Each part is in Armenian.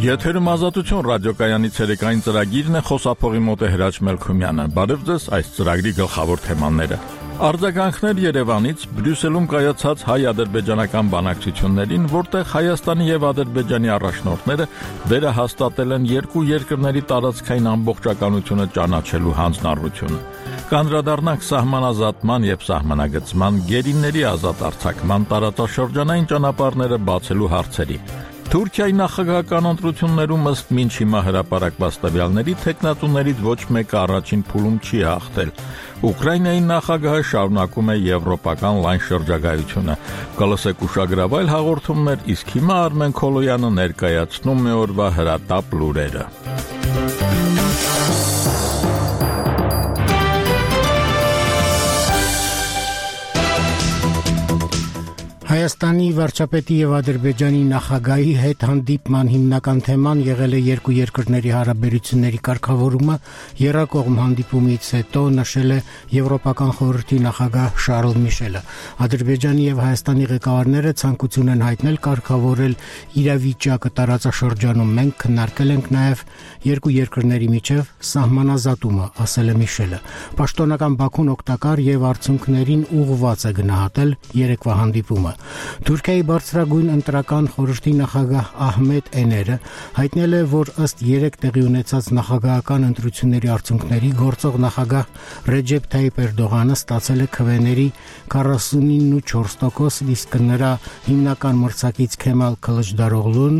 Եթերում Ազատություն ռադիոկայանի ցերեկային ծրագիրն է, խոսափողի մոտ է Հրաչ Մելքումյանը։ Բարև ձեզ, այս ծրագրի գլխավոր թեմաները։ Արձագանքներ Երևանից Բրյուսելում կայացած հայ-ադրբեջանական բանակցություններին, որտեղ Հայաստանի եւ Ադրբեջանի առաջնորդները վերահաստատել են երկու երկրների տարածքային ամբողջականությունը ճանաչելու հանձնառությունը։ Կանդրադառնանք սահմանազատման եւ սահմանագծման, գերիների ազատ արձակման, տարածաշրջանային ճանապարհները բացելու հարցերի։ Թուրքիայի նախագահական ընտրություններում ըստ մինչ հիմա հրապարակված տվյալների թեկնածուներից ոչ մեկը առաջին փուլում չի հաղթել։ Ուկրաինայի նախագահը շարունակում է եվրոպական լայն շրջագայությունը։ Կլսեք ուշագրավայր հաղորդումներ, իսկ հիմա Արմեն Քոլոյանը ներկայացնում է օրվա հրատապ լուրերը։ Հայաստանի վարչապետի եւ Ադրբեջանի նախագահի հետ հանդիպման հիմնական թեման եղել է երկու երկրների հարաբերությունների կարգավորումը, եռակողմ հանդիպումից հետո նշել է Եվրոպական խորհրդի նախագահ Շարլ Միշելը։ Ադրբեջանի եւ Հայաստանի ղեկավարները ցանկություն են հայտնել կարգավորել իրավիճակը տարածաշրջանում։ Մենք քննարկել ենք նաեւ երկու երկրների միջև սահմանազատումը, ասել է Միշելը։ Պաշտոնական Բաքուն օգտակար եւ արդյունքներին ուղղված է գնահատել երեկվա հանդիպումը։ Թուրքիայի բարձրագույն ընտրական խորհրդի նախագահ Ահմեդ Էները հայտնել է, որ ըստ 3 տեղի ունեցած նախագահական ընտրությունների արդյունքների գործող նախագահ Ռեջեփ Թայիփ Էրդողանը ստացել է քվեների 49.4%, իսկ նրա հիմնական մրցակից Քեմալ Քլիչդարօղլուն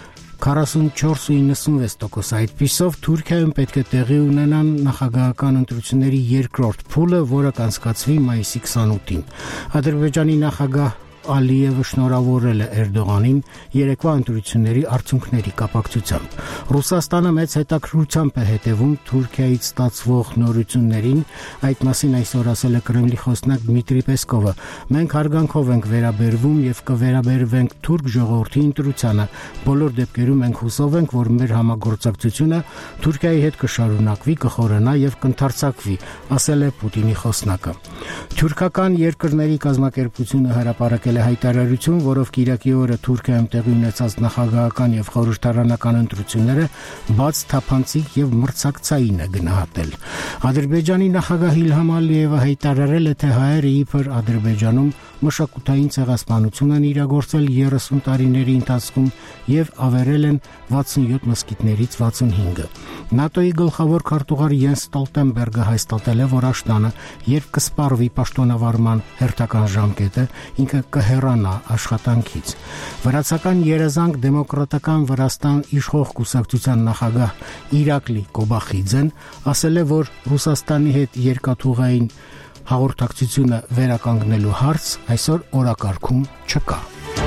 44.96%։ Այդպիսով Թուրքիայում պետք է տեղի ունենան նախագահական ընտրությունների երկրորդ փուլը, որը կանցկացվի մայիսի 28-ին։ Ադրբեջանի նախագահ Ալիևը շնորհավորել է Էրդողանին երեկվա ընտրությունների արդյունքների կապակցությամբ։ Ռուսաստանը մեծ հետաքրքրությամբ է հետևում Թուրքիայից ստացվող նորություններին, այդ մասին այսօր ասել է Կրեմլի խոսնակ Դմիտրի Պեսկովը։ Մենք հարգանքով ենք վերաբերվում եւ կվերաբերվենք թուրք ժողովրդի ընտրությանը։ Բոլոր դեպքերում մենք հուսով ենք, որ մեր համագործակցությունը Թուրքիայի հետ կշարունակվի, կխորանա եւ կընդարձակվի, ասել է Պուտինի խոսնակը։ Թուրքական երկրների կազմակերպությունը հրապարակել հայտարարություն, որով Կիրակի օրը Թուրքիայում տեղի ունեցած նախագահական եւ խորհրդարանական ընտրությունները բաց, թափանցիկ եւ մրցակցային է գնահատել։ Ադրբեջանի նախագահ Իլհամ Ալիևը հայտարարել է, թե հայերը իբր Ադրբեջանում մշակութային ցեղասպանություն են իրագործել 30 տարիների ընթացքում եւ ավերել են 67 մզկիթներից 65-ը։ ՆԱՏՕ-ի գլխավոր քարտուղար Յենս Ստոլտենբերգը հաստատել է, որ Աշտանը, երբ կսպառվի պաշտոնավարման հերթական ժամկետը, ինքը կհեռանա աշխատանքից։ Վրացական երազանք դեմոկրատական Վրաստան իշխող կուսակցության նախագահ Իրակլի Կոբախիձեն ասել է, որ Ռուսաստանի հետ երկաթուղային հաղորդակցությունը վերականգնելու հարց այսօր օրակարգում չկա։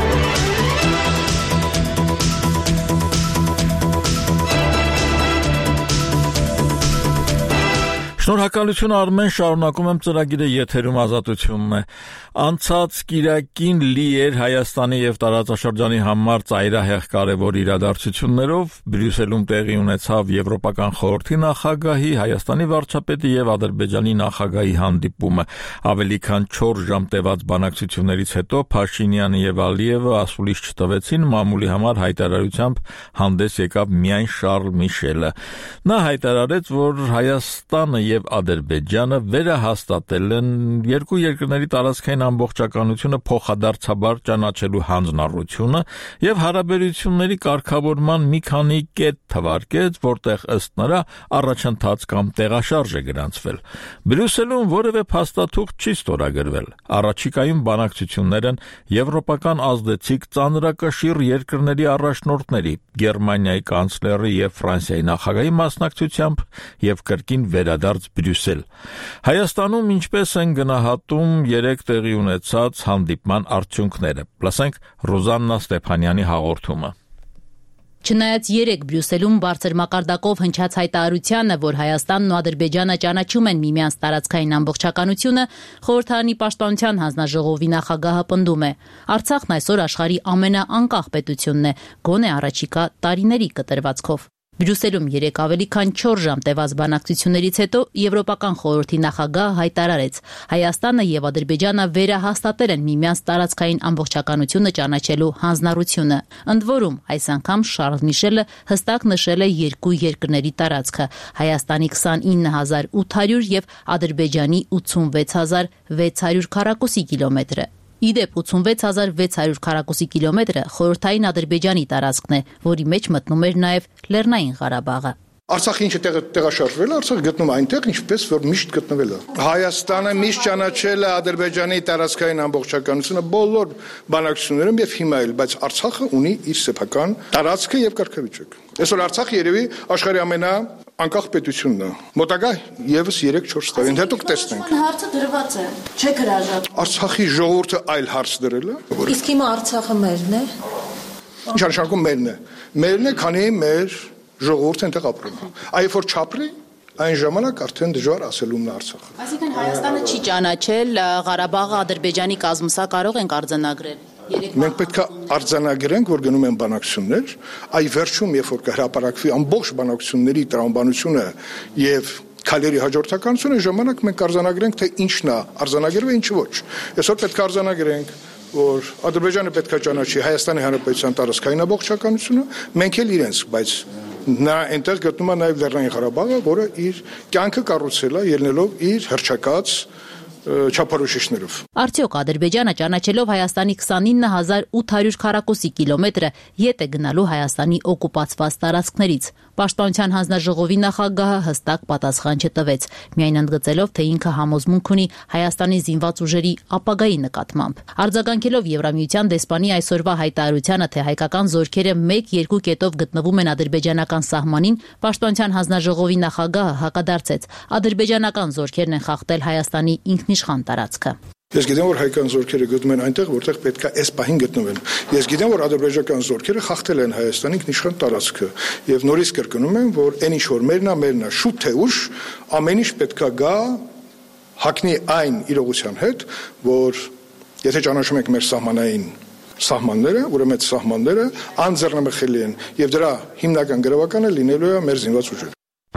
Շնորհակալություն Արմեն, շարունակում եմ ծրագիրը, եթերում Ազատությունն է։ Անցած Կիրակին լի էր Հայաստանի եւ տարածաշրջանի համար ծայրահեղ կարևոր իրադարձություններով։ Բրյուսելում տեղի ունեցավ Եվրոպական խորհրդի նախագահի, Հայաստանի վարչապետի եւ Ադրբեջանի նախագահի հանդիպումը։ Ավելի քան 4 ժամ տևած բանակցություններից հետո Փաշինյանը եւ Ալիևը ասուլիս չտվեցին, մամուլի համար հայտարարությամբ հանդես եկավ միայն Շարլ Միշելը։ Նա հայտարարեց, որ Հայաստանը եւ Ադրբեջանը վերահաստատել են երկու երկրների տարածքային ամբողջականությունը փոխադարձաբար ճանաչելու հանձնառությունը եւ հարաբերությունների կարգավորման մի քանի կետ թվարկեց, որտեղ ըստ նրա առաջընթաց կամ տեղաշարժ է գրանցվել։ Բրյուսելում որևէ փաստաթուղթ չի ստորագրվել։ Առաջիկայում բանակցություններ են եվրոպական ազդեցիկ ծանրակշիռ երկրների առաջնորդների, Գերմանիայի կանցլերի եւ Ֆրանսիայի նախագահի մասնակցությամբ եւ կրկին վերադարձ Բրյուսել։ Հայաստանում ինչպես են գնահատում 3 տեղի ունեցած հանդիպման արդյունքները։ Լսենք Ռոզաննա Ստեփանյանի հաղորդումը։ Չնայած 3 Բրյուսելում բարձր մակարդակով հնչած հայտարարությանը, որ Հայաստանն ու Ադրբեջանը ճանաչում են միմյանց տարածքային ամբողջականությունը, խորհրդարանի պաշտպանության հանձնաժողովի նախագահը պնդում է. Արցախն այսօր աշխարհի ամենաանկախ պետությունն է, գոնե առաջիկա տարիների կտրվածքով։ Բրյուսելում 3 ավելի քան 4 ժամ տևած բանակցություններից հետո Եվրոպական խորհրդի նախագահը հայտարարեց. Հայաստանը եւ Ադրբեջանը վերահաստատել են միմյանց տարածքային ամբողջականությունը ճանաչելու հանձնառությունը։ Ընդ որում, այս անգամ Շարլ Միշելը հստակ նշել է երկու երկրների տարածքը՝ Հայաստանի 29800 եւ Ադրբեջանի 86600 քառակուսի կիլոմետրը։ Իդեպ 86600 քառակուսի կիլոմետրը խորհրդային Ադրբեջանի տարածքն է, որի մեջ մտնում էր նաև Լեռնային Ղարաբաղը։ Արցախը ինչ տեղաշարժվել է, Արցախը գտնում այնտեղ, ինչպես որ միշտ գտնվել է։ Հայաստանը միշտ ճանաչել է Ադրբեջանի տարածքային ամբողջականությունը բոլոր բանակցություններում եւ հիմա էլ, բայց Արցախը ունի իր սեփական տարածքը եւ կարգավիճակ։ Այսօր Արցախը երևի աշխարհի ամենաանկախ պետությունն է։ Մոտակա եւս 3-4 տարին հետո կտեսնենք։ Հարցը դրված է, չէ՞ հրաժարվում։ Արցախի ժողովուրդը այլ հարց դրել է։ Իսկ հիմա Արցախը մերն է։ Ինչ նշանակում մերն է։ Մերն է, քանի մեր ժողովուրդը այնտեղ ապրում է։ Այո, որ չապրի, այն ժամանակ արդեն դժվար ասելումն է Արցախը։ Այսինքն Հայաստանը չի ճանաչել Ղարաբաղը Ադրբեջանի կազմում, սա կարող ենք արձանագրել։ Մենք պետք է արձանագրենք, որ գնում են բանակցություններ, այ վերջում, երբ որ կհրապարակվի ամբողջ բանակցությունների տրամաբանությունը եւ քայլերի հաջորդականությունը, ժամանակ մենք արձանագրենք, թե ինչն է արձանագրվել, ինչը ոչ։ Այսօր պետք է արձանագրենք, որ Ադրբեջանը պետք է ճանաչի Հայաստանի Հանրապետության տարածքային ամբողջականությունը, մենք էլ իրենց, բայց նա այնտեղ գտնում է նաև Լեռնային Ղարաբաղը, որը իր կյանքը կառուցել է ելնելով իր հռչակած չափորոշիչներով։ Արդյոք Ադրբեջանը ճանաչելով Հայաստանի 29800 քառակուսի կիլոմետրը ետ է գնալու Հայաստանի օկուպացված տարածքներից։ Պաշտպանության հանձնաժողովի նախագահը հստակ պատասխան չտվեց, միայն ընդգծելով, թե ինքը համոզմունք ունի Հայաստանի զինված ուժերի ապագայի նկատմամբ։ Արձագանքելով Եվրամիության դեսպանի այսօրվա հայտարարությանը, թե հայկական զորքերը 1-2 կետով գտնվում են ադրբեջանական սահմանին, Պաշտպանության հանձնաժողովի նախագահը հակադարձեց. ադրբեջանական զորքերն են խախտել Հայաստանի ինքնիշխան տարածքը։ Ես գիտեմ, որ հայկական զորքերը գտնվում են այնտեղ, որտեղ պետք է այս պահին գտնվեն։ Ես գիտեմ, որ ադրբեջանական զորքերը խախտել են Հայաստանի ինքնիշխան տարածքը եւ նորից կրկնում եմ, որ այն ինչ որ մերնա շուտ թե ուշ ամեն ինչ պետք է գա հակնի այն իրողության հետ, որ եթե ճանաչում ենք մեր սահմանները, ուրեմն այդ սահմանները անձեռնմխելի են եւ դրա հիմնական գրավականը լինելու է մեր զինված ուժերը։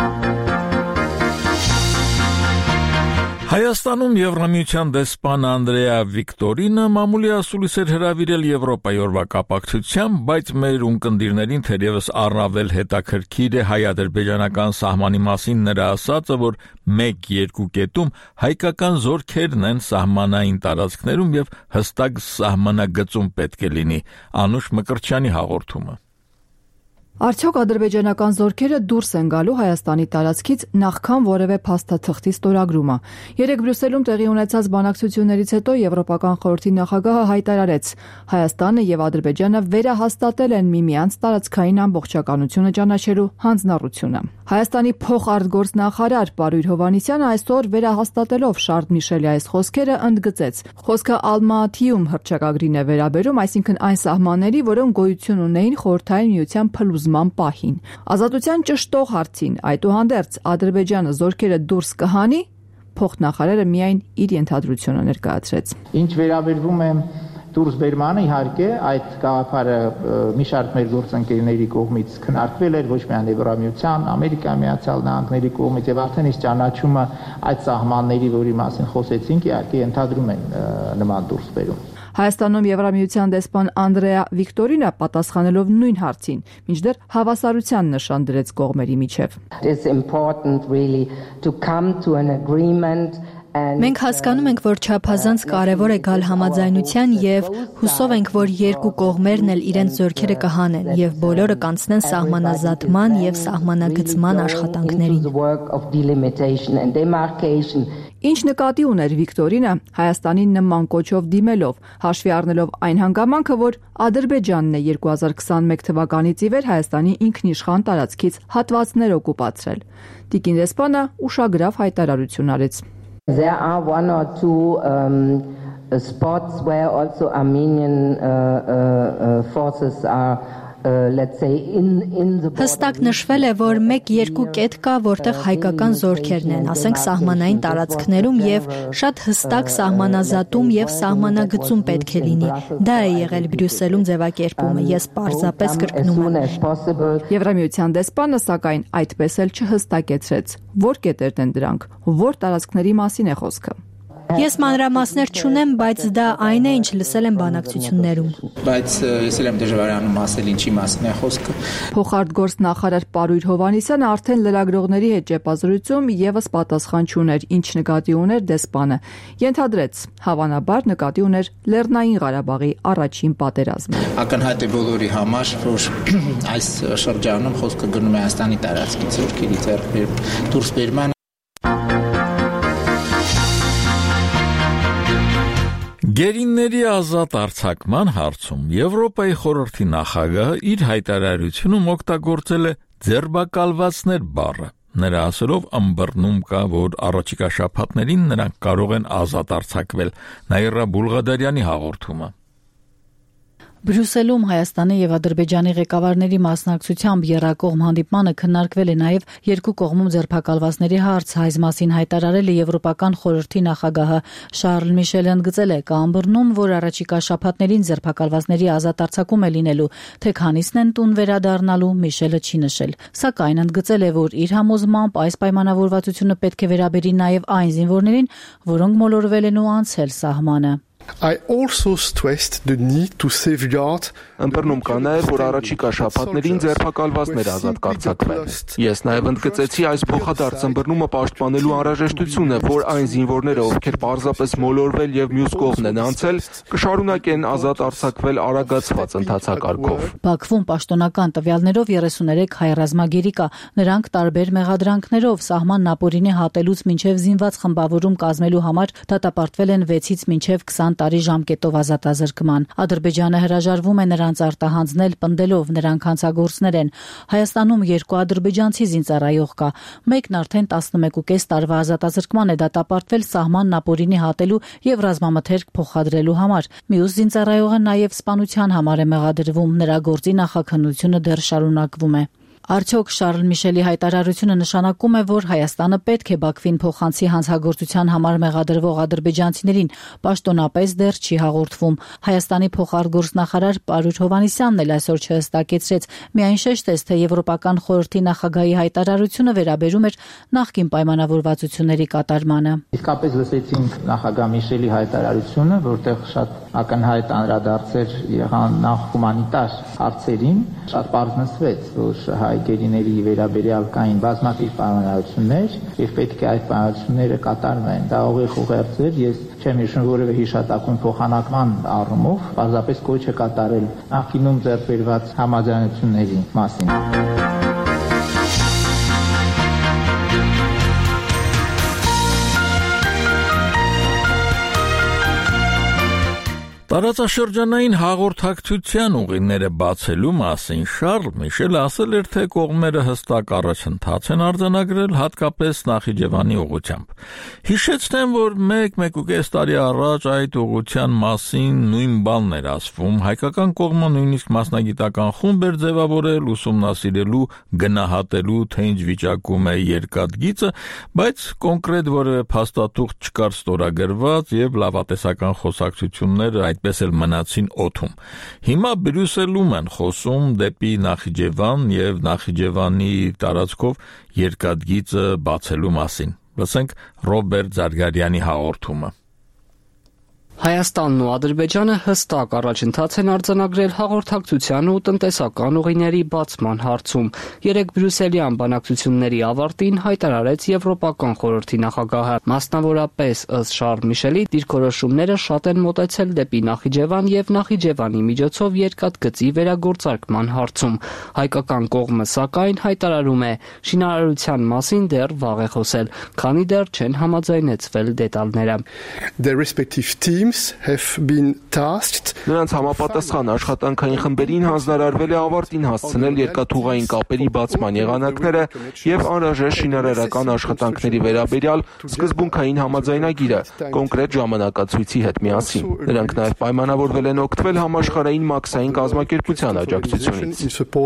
Հայաստանում Եվրամիության դեսպան Անդրեա Վիկտորինը մամուլի ասուլիս էր հրավիրել Եվրոպայի օրվա կապակցությամբ, բայց մեր ունկնդիրներին թերևս առավել հետաքրքիր է հայ-ադրբեջանական սահմանի մասին նրա ասածը, որ 1-2 կետում հայկական զորքերն են սահմանային տարածքներում եւ հստակ սահմանագծում պետք է լինի։ Անուշ Մկրտչյանի հաղորդումը։ Արդյոք ադրբեջանական զորքերը դուրս են գալու Հայաստանի տարածքից նախքան որևէ փաստաթղթի ստորագրումը։ Երեկ Բրյուսելում տեղի ունեցած բանակցություններից հետո Եվրոպական խորհրդի նախագահը հայտարարեց. Հայաստանը եւ Ադրբեջանը վերահաստատել են միմյանց տարածքային ամբողջականությունը ճանաչելու հանձնառությունը։ Հայաստանի փոխարտգործնախարար Պարույր Հովհաննիսյանը այսօր վերահաստատելով Շարլ Միշելի այս խոսքերը ընդգծեց. խոսքը Ալմատիում հռչակագրին է վերաբերում, այսինքն այն սահմանների, որոնք գոյություն ունեին Խորհրդային Միության փլուզման պահին։ Ազատության ճշտող հարցին, այդուհանդերձ Ադրբեջանը զորքերը դուրս կհանի, փոխնախարարը միայն իր ենթադրությունը ներկայացրեց։ Ինչ վերաբերվում է դուրսբերմանը, իհարկե այդ գաղափարը մի շարք մեր գործընկերների կողմից քննարկվել էր ոչ միայն Եվրամիության, Ամերիկայի Միացյալ Նահանգների կողմից եւ արդեն իսկ ճանաչումը այդ սահմանների, որի մասին խոսեցինք, իհարկե ենթադրում են նման դուրսբերում։ Հայաստանում Եվրամիության դեսպան Անդրեա Վիկտորինը պատասխանելով նույն հարցին, մինչդեռ հավասարության նշան դրեց կողմերի միջև։ Մենք հասկանում ենք, որ չափազանց կարևոր է գալ համաձայնության եւ հուսով ենք, որ երկու կողմերն էլ իրենց զորքերը կհանեն եւ բոլորը կանցնեն սահմանազատման եւ սահմանագծման աշխատանքներին։ Ինչ նկատի ուներ Վիկտորինը Հայաստանին նման կոչով դիմելով, հաշվի առնելով այն հանգամանքը, որ Ադրբեջանն է 2021 թվականից ի վեր Հայաստանի ինքնիշխան տարածքից հատվածներ օկուպացրել։ Տիկին դեսպանը ուշագրավ հայտարարություն արեց։ There are one or two spots where also Armenian forces are let's say in the Հստակ նշվել է, որ 1-2 կետ կա, որտեղ հայկական զորքերն են, ասենք սահմանային տարածքներում եւ շատ հստակ սահմանազատում եւ սահմանագծում պետք է լինի։ Դա է եղել Բրյուսելում ձևակերպումը, ես պարզապես կրկնում եմ։ Եվրամիության դեսպանը սակայն այդպես էլ չհստակեցրեց, որ կետերն են դրանք, որ տարածքների մասին է խոսքը։ Ես մանրամասներ չունեմ, բայց դա այն է, ինչ լսել եմ բանակցություններում։ Բայց ես էլ եմ դժվարանում ասել ինչի մասին է խոսքը։ Փոխարտգործ նախարար Պարույր Հովհաննիսյանը արդեն լրագրողների հետ ճեպազրույցում եւս պատասխան չուներ, ինչ նկատի ուներ դեսպանը։ Ենթադրեց, հավանաբար նկատի ուներ Լեռնային Ղարաբաղի առաջին պատերազմը։ Ակնհայտ է բոլորի համար, որ այս շրջանում խոսքը գնում է Հայաստանի տարածքից զորքերի դուրսբերման։ Գերիների ազատ արձակման հարցում Եվրոպայի խորհրդի նախագահը իր հայտարարությունում օգտագործել է ձերբակալվածներ բառը։ Նրա ասելով ըմբռնում կա, որ առաջիկա շաբաթներին նրանք կարող են ազատ արձակվել, Նաիրա Բուլղադարյանի հաղորդումը։ Բրյուսելում Հայաստանի եւ Ադրբեջանի ղեկավարների մասնակցությամբ եռակողմ հանդիպմանը քննարկվել է նաեւ երկու կողմում ձերբակալվածների հարց, այս մասին հայտարարել է Եվրոպական խորհրդի նախագահը Շարլ Միշելը ընդգծել է, կա ըմբռնում, որ առաջիկա շաբաթներին ձերբակալվածների ազատ արձակում է լինելու, թե քանիսն են տուն վերադառնալու, Միշելը չի նշել, սակայն ընդգծել է, որ իր համոզմամբ այս պայմանավորվածությունը պետք է վերաբերի նաեւ այն զինվորներին, որոնք մոլորվել են ու անցել սահմանը։ I also stressed the need to safeguard Ըմբռնում կա նաև, որ առաջիկա շաբաթներին ձերբակալվածներ ազատ կարձակվեն։ Ես նաև ընդգծեցի այս փոխադարձ ըմբռնումը պաշտպանելու անհրաժեշտությունը, որ այն զինվորները, ովքեր պարզապես մոլորվել եւ մյուս կողմն են անցել, կշարունակեն ազատ արձակվել արագացված ընթացակարգով։ Բաքվում պաշտոնական տվյալներով 33 հայ ռազմագերի կա, նրանք տարբեր մեղադրանքներով սահմանն ապօրինի հատելուց մինչև զինված խմբավորում կազմելու համար դատապարտվել են 6-ից մինչև 20 տարի ժամկետով ազատազրկման։ Ադրբեջանը հրաժարվում է նրանց արտահանձնել պնդելով նրանք հանցագործներ են։ Հայաստանում 2 ադրբեջանցի զինծառայող կա, մեկն արդեն 11.5 տարվա ազատազրկման է դատապարտվել սահմանն ապօրինի հատելու եւ ռազմամթերք փոխադրելու համար։ Մյուս զինծառայողը նաեւ սպանության համար է մեղադրվում, նրա գործի նախաքննությունը դեռ շարունակվում է։ Արդյոք Շարլ Միշելի հայտարարությունը նշանակում է, որ Հայաստանը պետք է Բաքվին փոխանցի հանցագործության համար մեղադրվող ադրբեջանցիներին, պաշտոնապես դեռ չի հաղորդվում։ Հայաստանի փոխարտգործնախարար Պարույր Հովհաննիսյանն էլ այսօր չհստակեցրեց, միայն շեշտեց, թե Եվրոպական խորհրդի նախագահի հայտարարությունը վերաբերում էր նախկին պայմանավորվածությունների կատարմանը։ Իսկապես լսեցինք նախագահ Միշելի հայտարարությունը, որտեղ շատ ակնհայտ անդրադարձեր եղան նախ հումանիտար հարցերին, շատ պարզ նշվեց, որ հայ գերիների վերաբերյալ կային բազմաթիվ պայմանավորություններ եւ պետք է այդ պայմանավորությունները կատարվեն։ Դա ուղիղ ուղերձ էր, ես չեմ հիշում որևէ հիշատակում փոխանակման առումով, պարզապես կոչ է կատարել նախկինում ձեռք բերված համաձայնությունների մասին։ Տարածաշրջանային հաղորդակցության ուղիները բացելու մասին Շարլ Միշելը ասել էր, թե կողմերը հստակ առաջընթաց են արձանագրել հատկապես Նախիջևանի ուղղությամբ։ Հիշեցնեմ, որ 1-1.5 տարի առաջ այդ ուղղության մասին նույն բանն էր ասվում, հայկական կողմը նույնիսկ մասնագիտական խումբ էր ձևավորել ուսումնասիրելու, գնահատելու, թե ինչ վիճակում է երկաթգիծը, բայց կոնկրետ որևէ փաստաթուղթ չկար ստորագրված եւ լավատեսական խոսակցությունները այդպես էլ մնացին օդում։ Հիմա Բրյուսելում են խոսում դեպի Նախիջևան եւ Նախիջևանի տարածքով երկաթգիծը բացելու մասին։ Լսենք Ռոբերտ Զարգարյանի հաղորդումը։ Հայաստանն ու Ադրբեջանը հստակ առաջընթաց են արձանագրել հաղորդակցության ու տնտեսական ուղիների բացման հարցում։ Երեկ Բրյուսելյան բանակցությունների ավարտին հայտարարեց Եվրոպական խորհրդի նախագահը։ Մասնավորապես ըստ Շարլ Միշելի դիրքորոշումները շատ են մոտեցել դեպի Նախիջևան եւ Նախիջևանի միջոցով երկաթգծի վերագործարկման հարցում։ Հայկական կողմը սակայն հայտարարում է, շինարարության մասին դեռ վաղ է խոսել, քանի դեռ չեն համաձայնեցվել դետալները։ Their respective teams teams have been tasked. Նրանց համապատասխան աշխատանքային խմբերին հանձնարարվել է ավարտին հասցնել երկաթուղային կապերի բացման եղանակները եւ անհրաժեշտ շինարարական աշխատանքների վերաբերյալ սկզբունքային համաձայնագիրը կոնկրետ ժամանակացույցի հետ միասին։ Նրանք նաեւ պայմանավորվել են օգտվել համաշխարհային մաքսային կազմակերպության աջակցությունից։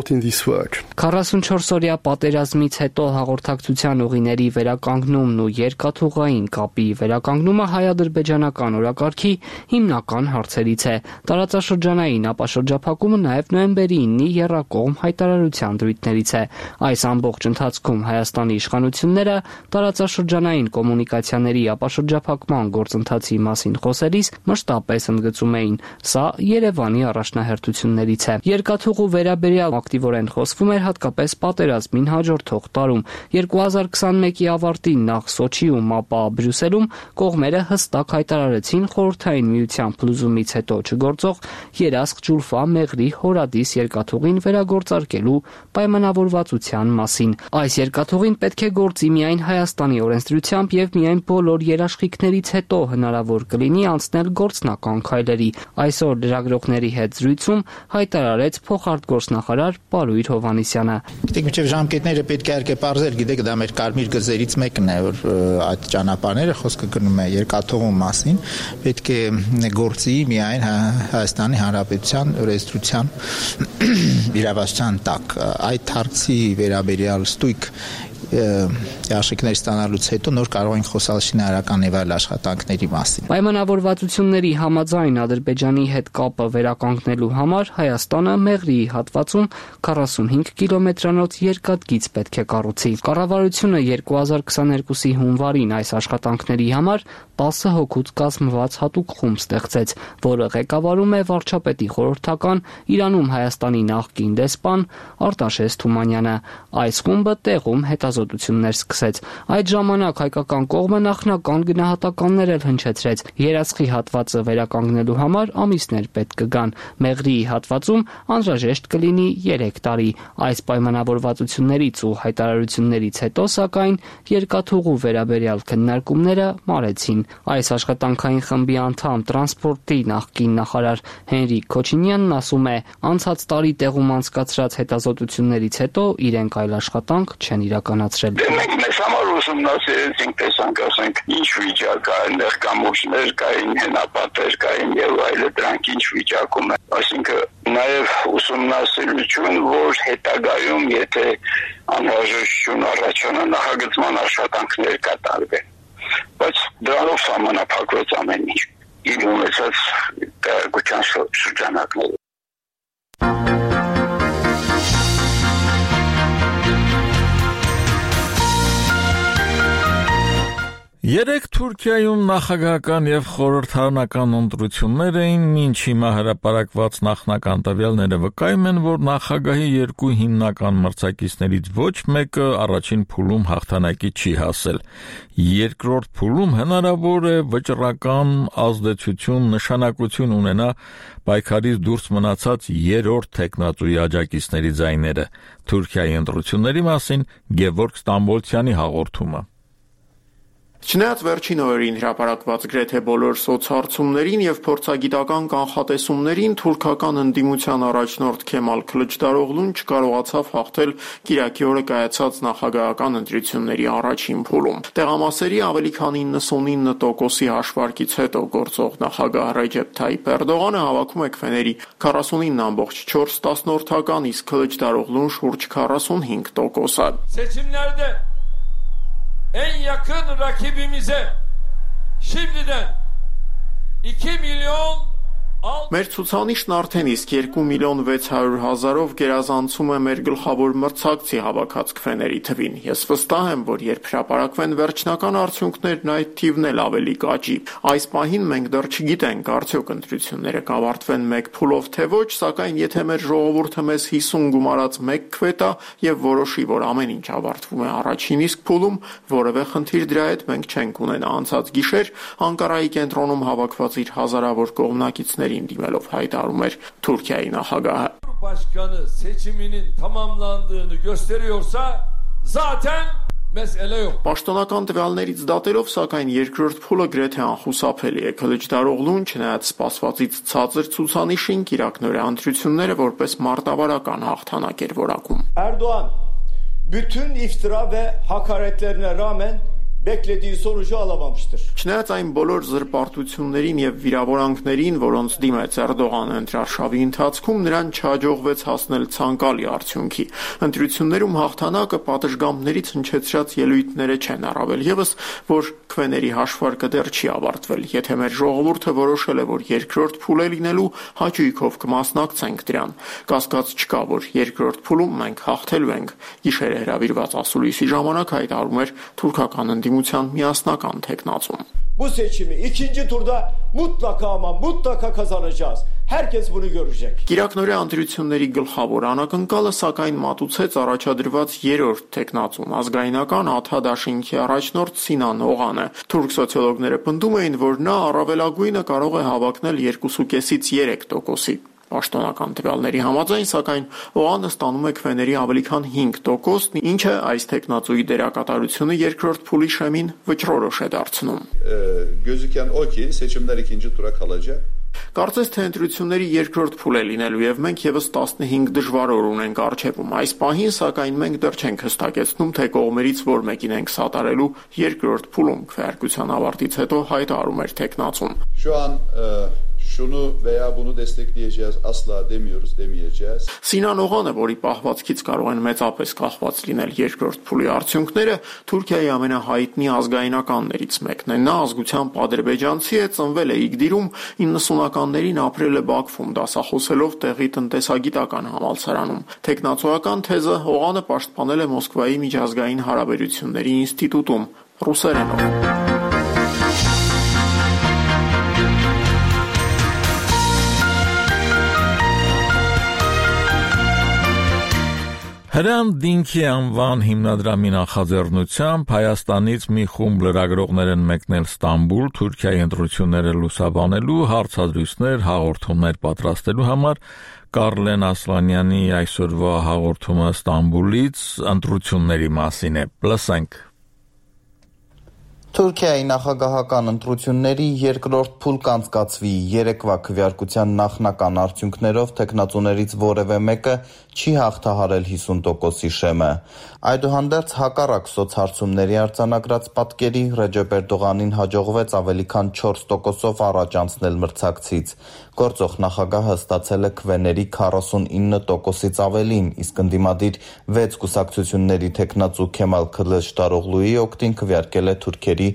44-օրյա պատերազմից հետո հաղորդակցության ուղիների վերականգնումն ու երկաթուղային կապի վերականգնումը հայ-ադրբեջանական օրակարգի հիմնական հարցերից է։ Տարածաշրջանային ապաշրջափակումը նաև նոյեմբերի 9-ի եռակողմ հայտարարության դրույթներից է։ Այս ամբողջ ընթացքում Հայաստանի իշխանությունները տարածաշրջանային կոմունիկացիաների ապաշրջափակման գործընթացի մասին խոսելիս մշտապես ընդգծում էին. սա Երևանի առաջնահերթություններից է։ Երկաթուղու վերաբերյալ ակտիվորեն խոսվում էր հատկապես պատերազմին հաջորդող տարում։ 2021-ի ավարտին նախ Սոչիում, ապա Բրյուսելում կողմերը հստակ հայտարարեցին Խորհրդային Միության փլուզումից հետո չգործող Երասխ-Ջուլֆա Մեղրի Հորադիս երկաթուղին վերագործարկելու պայմանավորվածության մասին։ Այս երկաթուղին պետք է գործի միայն Հայաստանի օրենսդրությամբ եւ միայն բոլոր երաշխիքներից հետո հնարավոր կլինի անցնել գործնական քայլերի։ Այսօր լրագրողների հետ զրույցում հայտարարեց փոխարտգործնախարար Պարույր Հովհաննիսյանը։ Գիտեք, մինչև ժամկետները պետք է իհարկե բարձել, գիտեք, դա մեր կարմիր գծերից մեկն է, որ այդ ճանապարհները խոսքը գնում է երկաթուղու մասին, պետք է գործի միայն Հայաստանի Հանրապետության օրենսդրության իրավասության տակ։ Այդ հարցի վերաբերյալ ստույգ Աշիկներ ստանալուց հետո նոր կարող ենք խոսալ շինարարական եւ այլ աշխատանքների մասին։ Պայմանավորվածությունների համաձայն Ադրբեջանի հետ կապը վերականգնելու համար Հայաստանը Մեղրիի հատվածում 45 կիլոմետրանոց երկաթգիծ պետք է կառուցի։ Կառավարությունը 2022-ի հունվարին այս աշխատանքների համար 10 հոգուց կազմված հատուկ խումբ ստեղծեց, որը ղեկավարում է վարչապետի խորհրդական Իրանում Հայաստանի նախկին դեսպան Արտաշես Թումանյանը։ Այս խումբը տեղում հետազոտություններ սկսեց։ Այդ ժամանակ հայկական կողմը նախնական գնահատականներ էլ հնչեցրեց։ Երասխի հատվածը վերականգնելու համար ամիսներ պետք կգան։ Մեղրիի հատվածում անհրաժեշտ կլինի 3 տարի։ Այս պայմանավորվածություններից ու հայտարարություններից հետո, սակայն, երկաթուղու վերաբերյալ քննարկումները մարեցին։ Այս աշխատանքային խմբի անդամ տրանսպորտի նախկին նախարար Հենրիկ Քոչինյանն ասում է, անցած տարի տեղում անցկացրած հետազոտություններից հետո իրենք այլ աշխատանք չեն իրականացրել։ Մենք մեզ համար ուսումնասիրեցինք, տեսանք, ասենք, ինչ վիճակ կա, այնտեղ կամուրջներ կային, հենապատեր կային եւ այլը, դրանք ինչ վիճակում են։ Այսինքն նաեւ ուսումնասիրություն, որ հետագայում, եթե անհրաժեշտություն առաջանա, նախագծման աշխատանքներ կատարվեն։ Բայց դրանով սահմանափակվեց ամեն ինչ։ Իր ունեցած կարողության շրջանակները։ Երեք Թուրքիայում նախագահական եւ խորհրդարանական ընտրություններ էին, մինչ հիմա հրապարակված նախնական տվյալները վկայում են, որ նախագահի երկու հիմնական մրցակիցներից ոչ մեկը առաջին փուլում հաղթանակի չի հասել։ Երկրորդ փուլում հնարավոր է վճռական ազդեցություն, նշանակություն ունենա պայքարից դուրս մնացած երրորդ տեխնատուի աջակիցների ձայները։ Թուրքիայի ընտրությունների մասին Գևորգ Ստամբոլցյանի հաղորդումը։ Չնայած վերջին օրերին հրապարակված գրեթե բոլոր սոցհարցումներին եւ փորձագիտական կանխատեսումներին, թուրքական ընդդիմության առաջնորդ Քեմալ Քլիչդարօղլուն չկարողացավ հաղթել Կիրակի օրը կայացած նախագահական ընտրությունների առաջին փուլում։ Տեղամասերի ավելի քան 99%-ի հաշվարկից հետո գործող նախագահ Ռեջեփ Թայիփ Էրդողանը հավաքում է քվեների 49.4%, իսկ Քլիչդարօղլուն շուրջ 45%-ը։ En yakın rakibimize şimdiden 2 milyon Մեր ցուցանիշն արդեն իսկ 2.600.000-ով գերազանցում է մեր գլխավոր մրցակցի հավաքած քվեների թվին։ Ես վստահ եմ, որ երբ հրապարակվեն վերջնական արդյունքներն, այդ թիվն էլ ավելի կաճի։ Այս պահին մենք դեռ չգիտենք, արդյոք ընտրությունները կավարտվեն մեկ փուլով թե ոչ, սակայն եթե մեր ժողովուրդը մեզ 50 գումարած մեկ քվե տա եւ որոշի, որ ամեն ինչ ավարտվում է առաջին իսկ փուլում, որևէ խնդիր դրա հետ մենք չենք ունենա։ Անցած գիշեր Անկարայի կենտրոնում հավաքված իր հազարավոր կողմնակիցների դիմելով հայտարարում էր Թուրքիայի նախագահը։ Başkanı seçiminin tamamlandığını gösteriyorsa zaten mesele yok. Պաշտոնական տվյալներից դատելով, սակայն երկրորդ փուլը գրեթե անխուսափելի է։ Քլիչդարօղլուն չնայած սպասվածից ցածր ցուցանիշին Իրաքնորե ընտրությունները որպես մարտավարական հաղթանակ էր որակում։ Erdoğan bütün iftira ve hakaretlerine rağmen beklediği sonucu alamamıştır. Չնայած այն բոլոր զրպարտություններին եւ վիրավորանքներին, որոնց դիմեց Էրդողանը ընտրարշավի ընթացքում, նրան չհաջողվեց հասնել ցանկալի արդյունքի։ Ընտրություններում հաղթանակը պատշգամբներից հնչեցրած ելույթները չեն, առավել եւս, որ քվեների հաշվարկը դեռ չի ավարտվել։ Եթե մեր ժողովուրդը որոշել է, որ երկրորդ փուլ է լինելու, հաճույքով կմասնակցենք դրան։ Կասկած չկա, որ երկրորդ փուլում մենք հաղթելու ենք։ Գիշերը հրավիրված ասուլիսի ժամանակ հայտարարում էր թուրքական ընդդիմության միասնական թեկնածուն։ Bu seçimi ikinci turda mutlaka ama mutlaka kazanacağız. Herkes bunu görecek. Իրաքնորե ընտրությունների գլխավոր անակնկալը սակայն մատուցեց առաջադրված երրորդ տեխնացուն ազգայնական ԱԹԱ-դաշինքի առաջնորդ Սինան Օղանը։ Թուրք սոցիոլոգները պնդում էին, որ նա առավելագույնը կարող է հավակնել 2.5-ից 3%-ի։ Պաշտոնական տվյալների համաձայն, սակայն Օղանը ստանում է քվեների ավելի քան 5%, ինչը այս տեխնացուի դերակատարությունը երկրորդ փուլի շեմին վճռորոշ է դարձնում։ Gözüken o ki seçimler ikinci tura kalacak. Կարծես թե ընտրությունների երկրորդ փուլ է լինելու եւ մենք եւս 15 դժվար օր ունենք առջեվում։ Այս պահին, սակայն մենք դեռ չենք հստակեցնում, թե կողմերից որ մեկին ենք սատարելու երկրորդ փուլում քվեարկության ավարտից հետո հայտարարում էր տեխնացուն։ Şu an şunu veya bunu destekleyeceğiz asla demiyoruz, demeyeceğiz. Սինան Օղանը, որի պահվածքից կարող են մեծապես կախված լինել երկրորդ փուլի արդյունքները, Թուրքիայի ամենահայտնի ազգայնականներից մեկն է։ Նա ազգությամբ ադրբեջանցի է, ծնվել է Իգդիրում, 90-ականներին ապրել է Բաքվում, դասախոսելով տեղի տնտեսագիտական համալսարանում։ Տեխնացուական թեզը Օղանը պաշտպանել է Մոսկվայի միջազգային հարաբերությունների ինստիտուտում ռուսերենով։ Հրան Դինքի անվան հիմնադրամի նախաձեռնությամբ Հայաստանից մի խումբ լրագրողներ են մեկնել Ստամբուլ, Թուրքիայի ընտրությունները լուսաբանելու, հարցազրույցներ, հաղորդումներ պատրաստելու համար։ Կարլեն Ասլանյանի այսօրվա հաղորդումը Ստամբուլից ընտրությունների մասին է։ Լսենք։ Թուրքիայի նախագահական ընտրությունների երկրորդ փուլ կանցկացվի երեկվա քվեարկության նախնական արդյունքներով տեխնացուներից որևէ մեկը չի հաղթահարել 50%-ի շեմը։ Այդուհանդերձ հակառակ սոցհարցումների արձանագրած պատկերի Ռեջեփ Էրդողանին հաջողվեց ավելի քան 4%-ով առաջ անցնել մրցակցից։ Գործող նախագահը ստացել է քվեների 49%-ից ավելին, իսկ ընդդիմադիր 6 կուսակցությունների տեխնացու Քեմալ Քլիչդարօղլուի օգտին քվեարկել է թուրքերի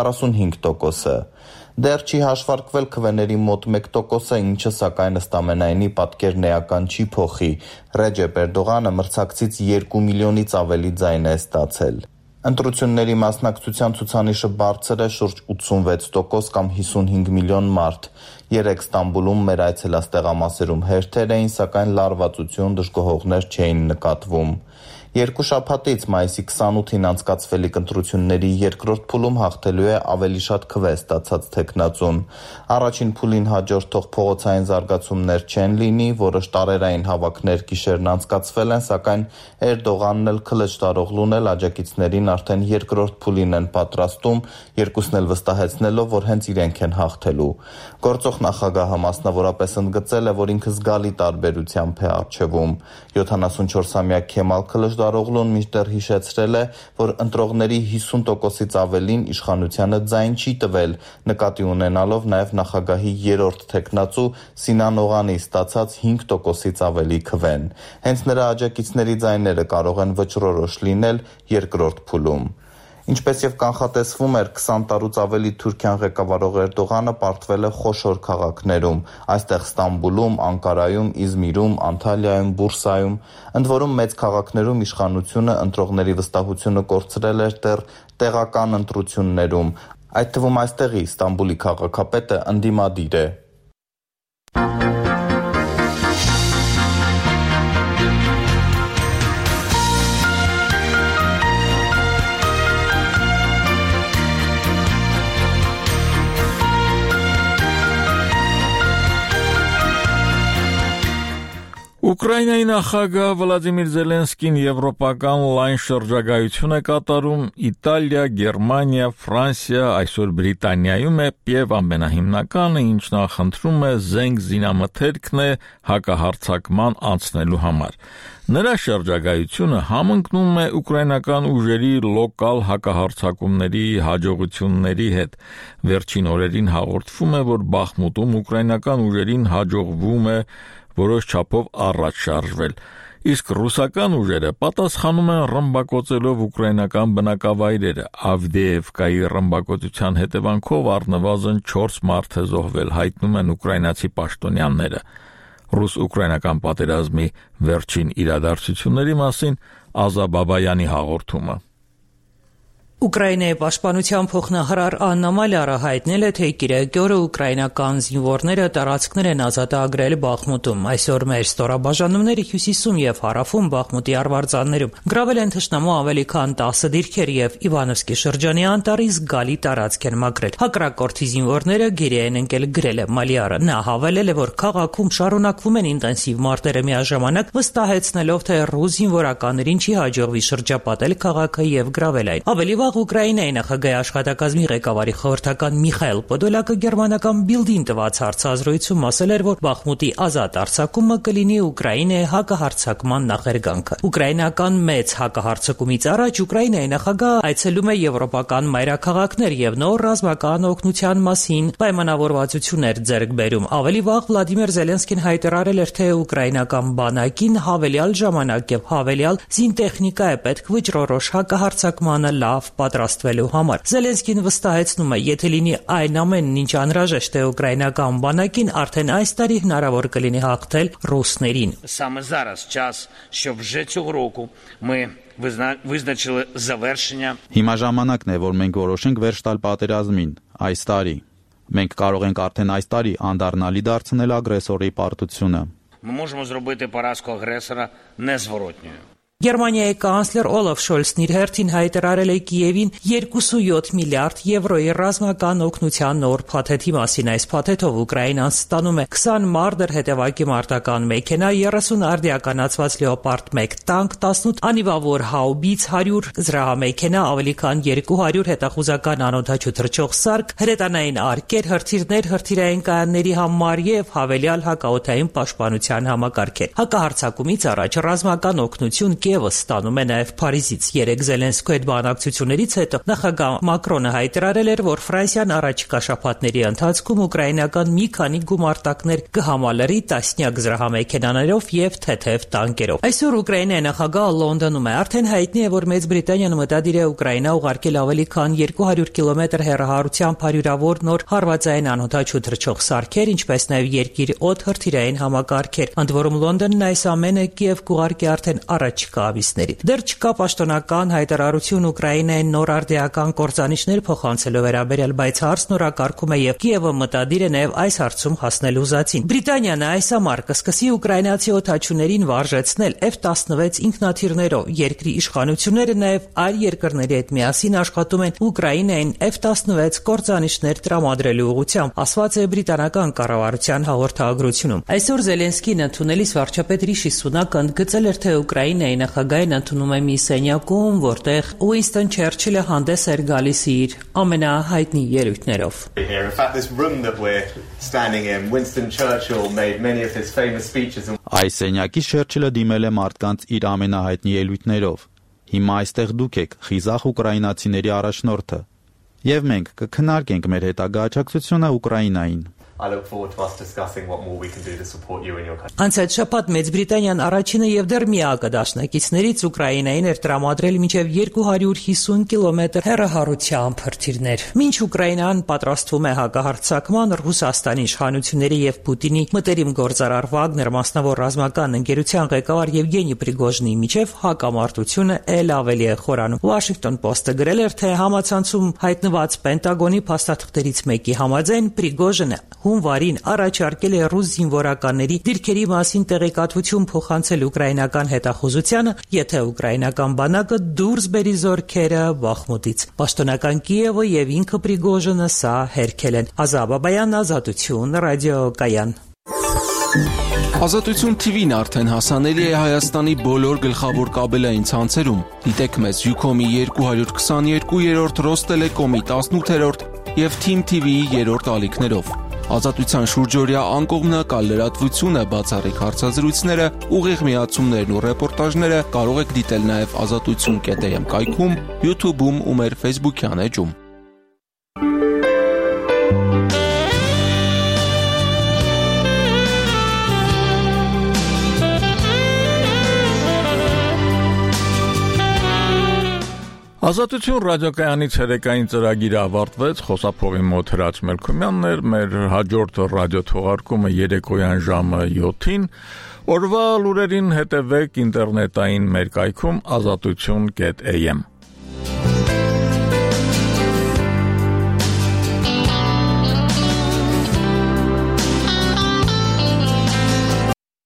45%-ը։ Դեռ չի հաշվարկվել քվեների մոտ 1%-ը, ինչը սակայն ըստ ամենայնի պատկերն էական չի փոխի։ Ռեջեփ Էրդողանը մրցակցից 2 միլիոնից ավելի ձայն է ստացել։ Ընտրությունների մասնակցության ցուցանիշը բարձր է շուրջ 86% կամ 55 միլիոն մարդ։ Երեկ Ստամբուլում մեր այցելած տեղամասերում հերթեր էին, սակայն լարվածություն, դժգոհողներ չէին նկատվում։ Երկու շաբաթից մայիսի 28-ին անցկացվելիք ընտրությունների երկրորդ փուլում հաղթելու է ավելի շատ քվե ստացած տեխնացուն։ Առաջին փուլին հաջորդող փողոցային զարգացումներ չեն լինի, որոշ տարերային հավաքներ գիշերն անցկացվել են, սակայն Էրդողանն էլ Քլիչդարօղլուն էլ աջակիցներին արդեն երկրորդ փուլին են պատրաստում, երկուսն էլ վստահեցնելով, որ հենց իրենք են հաղթելու։ Գործող նախագահը մասնավորապես ընդգծել է, որ ինքը զգալի տարբերությամբ է առջևում։ 74-ամյա Քեմալ Քլիչդարօղլուն մինչդեռ հիշեցրել է, որ ընտրողների 50%-ից ավելին իշխանությանը ձայն չի տվել, նկատի ունենալով նաև նախագահի երրորդ տեխնացու Սինան Օղանի ստացած 5%-ից ավելի քվեն։ Հենց նրա աջակիցների ձայները կարող են վճռորոշ լինել երկրորդ փուլում։ Ինչպես եւ կանխատեսվում էր, 20 տարուց ավելի Թուրքիան ղեկավարող Էրդողանը պարտվել է խոշոր քաղաքներում, այստեղ Ստամբուլում, Անկարայում, Իզմիրում, Անտալիայում, Բուրսայում, ընդ որում մեծ քաղաքներում իշխանությունը ընտրողների վստահությունը կորցրել էր դեռ տեղական ընտրություններում, այդ թվում այստեղի Ստամբուլի քաղաքապետը ընդդիմադիր է։ Ուկրաինայի նախագահ Վլադիմիր Զելենսկին եվրոպական լայն շրջագայություն է կատարում Իտալիա, Գերմանիա, Ֆրանսիա, այսօր Բրիտանիայում է եւ ամենահիմնականը, ինչ նախընտրում է զենք զինամթերքն է հակահարձակման անցնելու համար։ Նրա շրջագայությունը համընկնում է ուկրաինական ուժերի լոկալ հակահարձակումների հաջողությունների հետ։ Վերջին օրերին հաղորդվում է, որ Բախմուտում ուկրաինական ուժերին հաջողվում է որոշ չափով առաջ շարժվել, իսկ ռուսական ուժերը պատասխանում են ռմբակոծելով ուկրաինական բնակավայրերը։ Ավդեևկայի ռմբակոծության հետևանքով առնվազն 4 մարդ է զոհվել, հայտնում են ուկրաինացի պաշտոնյաները։ Ռուս-ուկրաինական պատերազմի վերջին իրադարձությունների մասին Ազա Բաբայանի հաղորդումը։ Ուկրաինայի պաշտպանության փոխնախարար Աննա Մալյարը հայտնել է, թե կիրակի օրը ուկրաինական զինվորները տարածքներ են ազատագրել Բախմուտում։ Այսօր մեր ստորաբաժանումները հյուսիսում եւ հարավում Բախմուտի արվարձաններում գրավել են թշնամու ավելի քան 10 դիրքեր եւ Իվանովսկի շրջանի անտառի զգալի տարածք են մաքրել։ Հակառակորդի զինվորները գերի են ընկել, գրել է Մալյարը։ Նա հավելել է, որ քաղաքում շարունակվում են ինտենսիվ մարտերը, միաժամանակ վստահեցնելով, թե ռուս զինվորականներին չի հաջողվի շրջապատել քաղաքը եւ գրավել այն։ Ավելի Ուկրաինայի նախագահի աշխատակազմի ղեկավարի խորհրդական Միխայել Պոդոլակը գերմանական Բիլդին տված հարցազրույցում ասել էր, որ Բախմուտի ազատ արձակումը կլինի Ուկրաինայի հակահարձակման նախերգանքը։ Ուկրաինական մեծ հակահարձակումից առաջ Ուկրաինայի նախագահը այցելում է եվրոպական մայրաքաղաքներ եւ նոր ռազմական օգնության մասին պայմանավորվածություններ ձեռք բերում։ Ավելի վաղ Վլադիմիր Զելենսկին հայտարարել էր, թե ուկրաինական բանակին հավելյալ ժամանակ եւ հավելյալ զինտեխնիկա է պետք վճռորոշ հակահարձակմանը լավ պատրաստվելու համար։ Զելենսկին վստահեցնում է, եթե լինի այն ամենն, ինչ անհրաժեշտ է ուկրաինական բանակին, արդեն այս տարի հնարավոր կլինի հաղթել ռուսներին։ Саме зараз час, щоб вже цього року ми визначили завершення. Հիմա ժամանակն է, որ մենք որոշենք վերջ տալ պատերազմին այս տարի։ Մենք կարող ենք արդեն այս տարի անդառնալի դարձնել ագրեսորի պարտությունը։ Ми можемо зробити поразку агресора незворотньою. Գերմանիայի կանցլեր Օլաֆ Շոլցն իր հերթին հայտարարել է Կիևին 2.7 միլիարդ եվրոյի ռազմական օգնության նոր փաթեթի մասին։ Այս փաթեթով Ուկրաինան ստանում է 20 մարդեր հետևակի մարտական մեքենա, 30 արդիականացված Լեոպարդ 1 տանկ, 18 անիվավոր հաուբից, 100 զրահամեքենա, ավելի քան 200 հետախուզական անօդաչու թռչող սարք, հրետանային արկեր, հրթիռներ, հրթիռային կայանների համար եւ հավելյալ հակաօդային պաշտպանության համակարգեր։ Հակահարձակումից առաջ ռազմական օգնություն Կիևը ստանում է նաև Փարիզից։ Երեք Զելենսկու հետ բանակցություններից հետո նախագահ Մակրոնը հայտարարել էր, որ Ֆրանսիան առաջիկա շաբաթների ընթացքում ուկրաինական մի քանի գումարտակներ կհամալրի տասնյակ զրահամեքենաներով եւ թեթև տանկերով։ Այսօր Ուկրաինայի նախագահը Լոնդոնում է։ Արդեն հայտնի է, որ Մեծ Բրիտանիան մտադիր է Ուկրաինա ուղարկել ավելի քան 200 կիլոմետր հեռահարությամբ հարյուրավոր նոր հարվածային անօդաչու թռչող սարքեր, ինչպես նաև երկիր օդ հրթիռային համակարգեր։ Ընդ որում Լոնդոնն այս ամենը Կիև կուղարկի արդեն առաջիկա ամիսներին։ Դեռ չկա պաշտոնական հայտարարություն Ուկրաինային նոր արդիական կործանիչներ փոխանցելու վերաբերյալ, բայց հարցն օրակարգում է եւ Կիևը մտադիր է նաեւ այս հարցում հասնել ուզածին։ Բրիտանիան այս ամառ կսկսի ուկրաինացի օդաչուներին վարժեցնել F-16 ինքնաթիռներով։ Երկրի իշխանությունները նաեւ այլ երկրների հետ միասին աշխատում են Ուկրաինային F-16 կործանիչներ տրամադրելու ուղղությամբ, ասված է բրիտանական կառավարության հաղորդագրությունում։ Այսօր Զելենսկին ընդունելիս վարչապետ Ռիշի Սունակը ընդգծել էր, թե Ուկրաինայի նախագահին ընդունում է մի սենյակում, որտեղ Ուինստոն Չերչիլը հանդես էր գալիս իր ամենահայտնի ելույթներով։ Այս սենյակից Չերչիլը դիմել է մարդկանց իր ամենահայտնի ելույթներով։ Հիմա այստեղ դուք եք, խիզախ ուկրաինացիների առաջնորդը, եւ մենք կքննարկենք մեր հետագա աջակցությունը Ուկրաինային։ I look forward to us discussing what more we can do to support you in your country. Անցած շաբաթ Մեծ Բրիտանիան առաջինը եւ դեռ միակը դաշնակիցներից Ուկրաինային էր տրամադրել մինչեւ 250 կիլոմետր հեռահարությամբ հրթիռներ։ Մինչ Ուկրաինան պատրաստվում է հակահարձակման, Ռուսաստանի իշխանությունների եւ Պուտինի մտերիմ գործարար Վագներ մասնավոր ռազմական ընկերության ղեկավար Եվգենի Պրիգոժնի միջև հակամարտությունը ել ավելի է խորանում։ Washington Post-ը գրել էր, թե համացանցում հայտնված Պենտագոնի փաստաթղթերից մեկի համաձայն Պրիգոժինը հունվարին առաջարկել է ռուս զինվորականների դիրքերի մասին տեղեկատվություն փոխանցել ուկրաինական հետախուզությանը, եթե ուկրաինական բանակը դուրս բերի զորքերը Բախմուտից։ Պաշտոնական Կիևը եւ ինքը Պրիգոժինը սա հերքել են։ Ազա Բաբայան, Ազատություն, ռադիոկայան։ Ազատություն TV-ն արդեն հասանելի է Հայաստանի բոլոր գլխավոր կաբելային ցանցերում։ Դիտեք մեզ Ucom-ի 222-րդ, Ռոստելեկոմի 18-րդ եւ Team TV-ի 3-րդ ալիքներով։ Ազատության շուրջօրյա անկողմնակալ լրատվությունը, բացառիկ հարցազրույցները, ուղիղ միացումներն ու ռեպորտաժները կարող եք դիտել նաեւ azatutsun.am կայքում, YouTube-ում ու մեր Facebook-յան էջում։ Ազատություն ռադիոկայանի ցերեկային ծրագիրը ավարտվեց, խոսափողի մոտ Հրաչ Մելքումյանն էր, մեր հաջորդ ռադիոթողարկումը երեկոյան ժամը 7-ին, օրվա լուրերին հետևեք ինտերնետային մեր կայքում azatutsun.am